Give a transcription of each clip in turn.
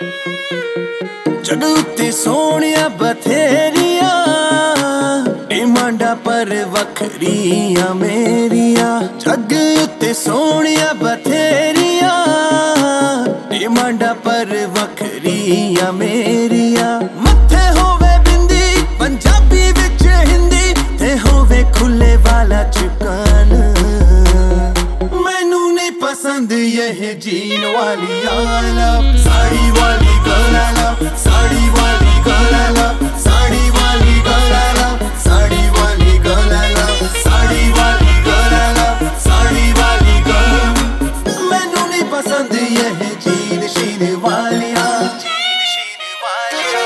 जग उत्ते सोहणिया बथेरिया डिमांडा पर वखरिया मेरिया। जग उत्ते सोहणिया बथेरिया डिमांडा पर वखरिया मेरिया। मत्थे होवे बिंदी पंजाबी विच हिंदी ते होवे खुले वाला चिकन। मैनू नहीं पसंद यह जीन वाली आला साड़ी वाली गलाला साड़ी वाली गलाला साड़ी वाली गलाला साड़ी वाली गलाला साड़ी वाली गलाला साड़ी वाली गला। मैनू नहीं पसंद यह जीन शीन वालिया जीन शीन वालिया।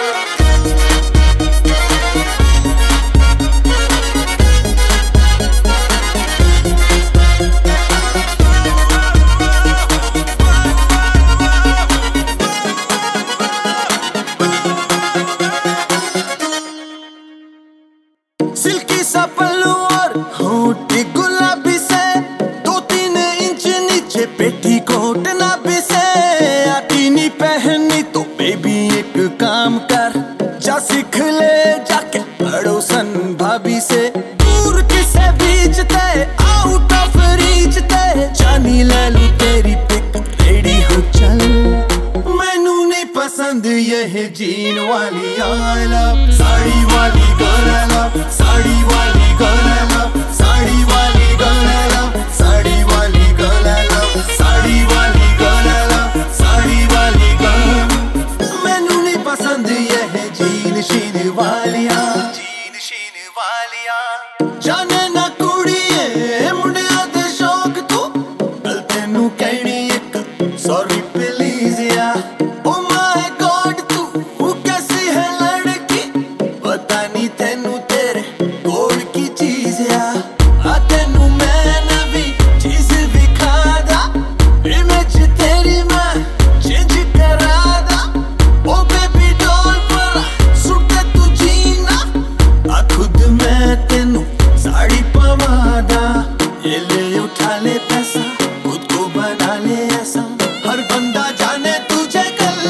सिल्की सा पल्लू और होंठ गुलाबी से 2-3 इंच नीचे पेटीकोट नाभि से। आती नहीं पहननी तो बेबी एक काम कर जा सीख ले जाके पड़ोसन भाभी से। दूर किसे बीचते आउट ऑफ रीच ते जानी ले लूं तेरी पिक रेडी हो चल। मैनू नहीं पसंद यह जीन वाली आला साड़ी वाली गलाला साड़ी वाली गलाला साड़ी वाली गलाला साड़ी वाली गलाला साड़ी वाली गलाला साड़ी वाली गला। मैनू नहीं पसंद यह जीन शीन वालिया जीन शीन वालिया। जाने ना कुड़िए मुंडिया दे शौक तू गल तेनू कहनी एक सॉरी प्लीज या। ओ माय गॉड तू कैसी है लड़की पता नहीं तेनू तेरे गोड़ की चीज या। तेनू मैं नवी चीज दिखादा इमेज तेरी मैं चेंज करादा। ओ बेबी डॉल पर सुट तू जीना आ खुद मैं तेनू साड़ी पवादा। ये ले उठा ले पैसा खुद को बना ले ऐसा हर बंदा जाने तुझे कल।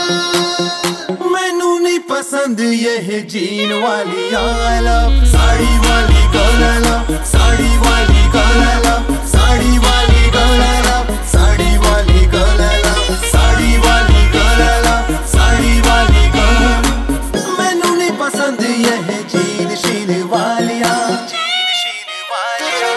मैनू नहीं पसंद यह जीन वाली आला साड़ी वाली गलाला साड़ी वाली गलाला साड़ी वाली गलाला साड़ी वाली गलाला साड़ी वाली गलाला साड़ी वाली गला। मैनू नहीं पसंद यह जीन शीन वालिया जीन शीन वालिया।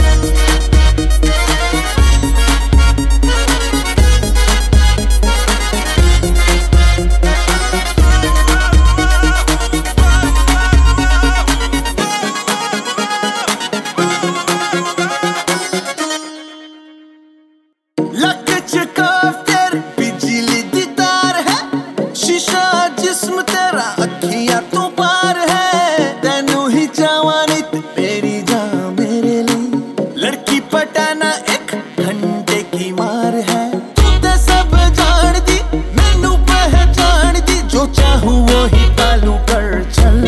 लक चकाफ तेरे बिजली दी तार है शीशा जिस्म तेरा अखियां तो पार है। तेनू ही जवानी ते मेरी जान मेरे लिए लड़की पटाना एक घंटे की मार है। तू ते सब जान दी मैनू पहचान दी जो चाहूं वो ही तालू कर चल।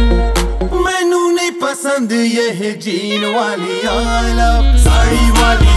मैनू नहीं पसंद यह जीन वाली आला साड़ी वाली